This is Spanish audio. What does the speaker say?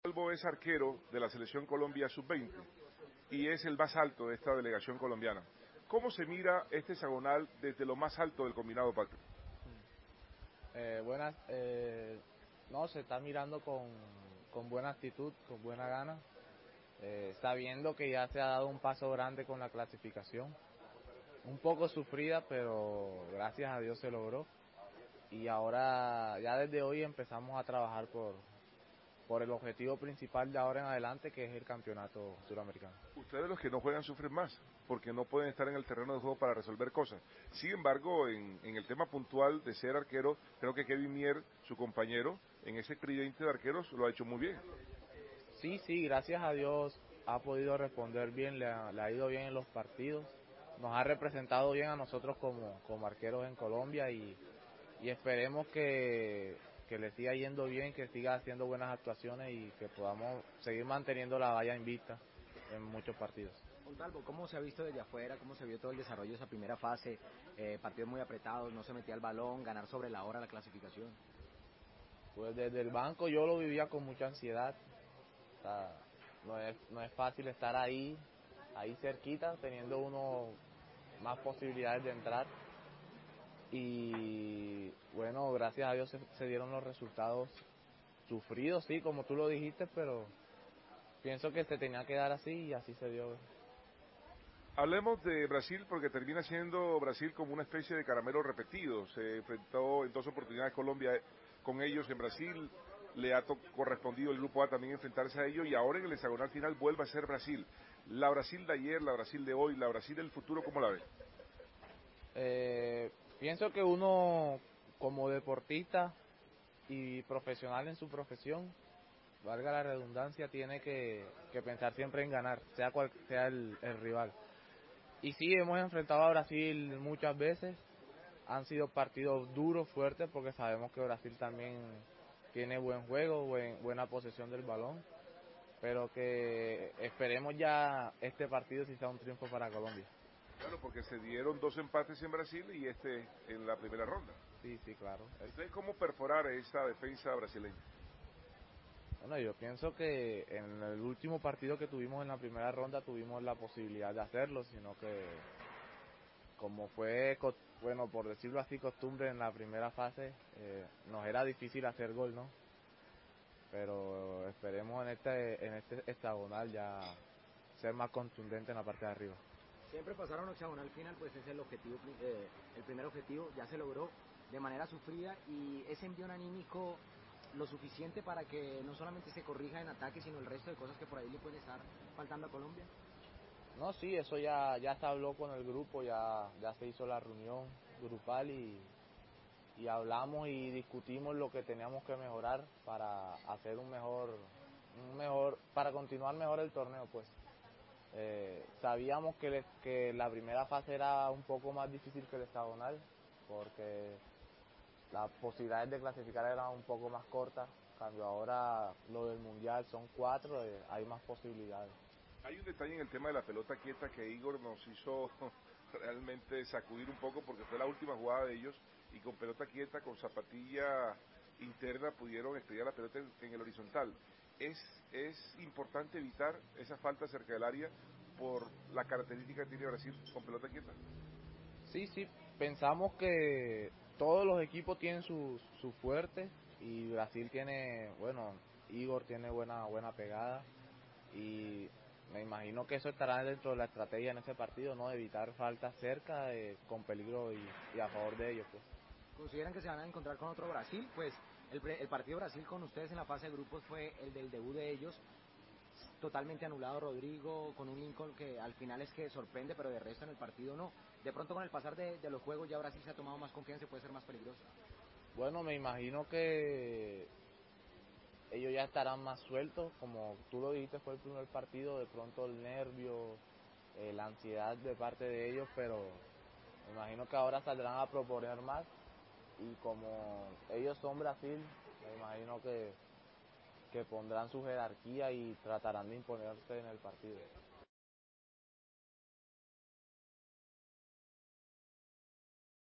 Calvo es arquero de la Selección Colombia Sub-20 y es el más alto de esta delegación colombiana. ¿Cómo se mira este hexagonal desde lo más alto del combinado Patrio? Buenas, no, se está mirando con buena actitud, con buena gana, sabiendo que ya se ha dado un paso grande con la clasificación, un poco sufrida, pero gracias a Dios se logró, y ahora ya desde hoy empezamos a trabajar por el objetivo principal de ahora en adelante, que es el campeonato suramericano. Ustedes los que no juegan sufren más, porque no pueden estar en el terreno de juego para resolver cosas. Sin embargo, en el tema puntual de ser arquero, creo que Kevin Mier, su compañero, en ese tridente de arqueros, lo ha hecho muy bien. Sí, gracias a Dios ha podido responder bien, le ha ido bien en los partidos, nos ha representado bien a nosotros como arqueros en Colombia y esperemos que le siga yendo bien, que siga haciendo buenas actuaciones y que podamos seguir manteniendo la valla invicta en muchos partidos. Montalvo, ¿cómo se ha visto desde afuera? ¿Cómo se vio todo el desarrollo de esa primera fase? Partidos muy apretados, no se metía el balón, ganar sobre la hora la clasificación. Pues desde el banco yo lo vivía con mucha ansiedad. O sea, no es fácil estar ahí cerquita, teniendo uno más posibilidades de entrar. Y bueno, gracias a Dios se dieron los resultados sufridos, sí, como tú lo dijiste, pero pienso que se tenía que dar así y así se dio. Hablemos de Brasil porque termina siendo Brasil como una especie de caramelo repetido. Se enfrentó en 2 oportunidades Colombia con ellos en Brasil, le ha correspondido el grupo A también enfrentarse a ellos y ahora en el hexagonal final vuelve a ser Brasil. La Brasil de ayer, la Brasil de hoy, la Brasil del futuro, ¿cómo la ves? Pienso que uno como deportista y profesional en su profesión, valga la redundancia, tiene que pensar siempre en ganar, sea cual sea el rival. Y sí, hemos enfrentado a Brasil muchas veces, han sido partidos duros, fuertes, porque sabemos que Brasil también tiene buen juego, buena posesión del balón, pero que esperemos ya este partido si sea un triunfo para Colombia. Claro, porque se dieron 2 empates en Brasil y este en la primera ronda. Sí, claro. Entonces, ¿cómo perforar esa defensa brasileña? Bueno, yo pienso que en el último partido que tuvimos en la primera ronda tuvimos la posibilidad de hacerlo, sino que como fue, bueno, por decirlo así, costumbre en la primera fase, nos era difícil hacer gol, ¿no? Pero esperemos en este hexagonal ya ser más contundente en la parte de arriba. Siempre pasar a un hexagonal final, pues es el objetivo, el primer objetivo ya se logró de manera sufrida y ese envío anímico lo suficiente para que no solamente se corrija en ataque, sino el resto de cosas que por ahí le pueden estar faltando a Colombia. No, sí, eso ya se habló con el grupo, ya se hizo la reunión grupal y hablamos y discutimos lo que teníamos que mejorar para hacer un mejor, para continuar mejor el torneo, pues. Sabíamos que la primera fase era un poco más difícil que el hexagonal, porque las posibilidades de clasificar eran un poco más cortas, cuando ahora lo del mundial son 4, hay más posibilidades. Hay un detalle en el tema de la pelota quieta que Igor nos hizo realmente sacudir un poco porque fue la última jugada de ellos y con pelota quieta, con zapatilla interna pudieron estrellar la pelota en el horizontal. Es importante evitar esa falta cerca del área por la característica que tiene Brasil con pelota quieta. Sí, pensamos que todos los equipos tienen su fuerte y Brasil tiene, bueno, Igor tiene buena pegada y me imagino que eso estará dentro de la estrategia en ese partido, ¿no? Evitar faltas cerca con peligro y a favor de ellos, pues. ¿Consideran que se van a encontrar con otro Brasil? Pues el partido Brasil con ustedes en la fase de grupos fue el del debut de ellos, totalmente anulado Rodrigo, con un Lincoln que al final es que sorprende, pero de resto en el partido no. De pronto con el pasar de los juegos ya Brasil se ha tomado más confianza y puede ser más peligroso. Bueno, me imagino que ellos ya estarán más sueltos, como tú lo dijiste, fue el primer partido, de pronto el nervio, la ansiedad de parte de ellos, pero me imagino que ahora saldrán a proponer más y como ellos son Brasil, me imagino que pondrán su jerarquía y tratarán de imponerse en el partido.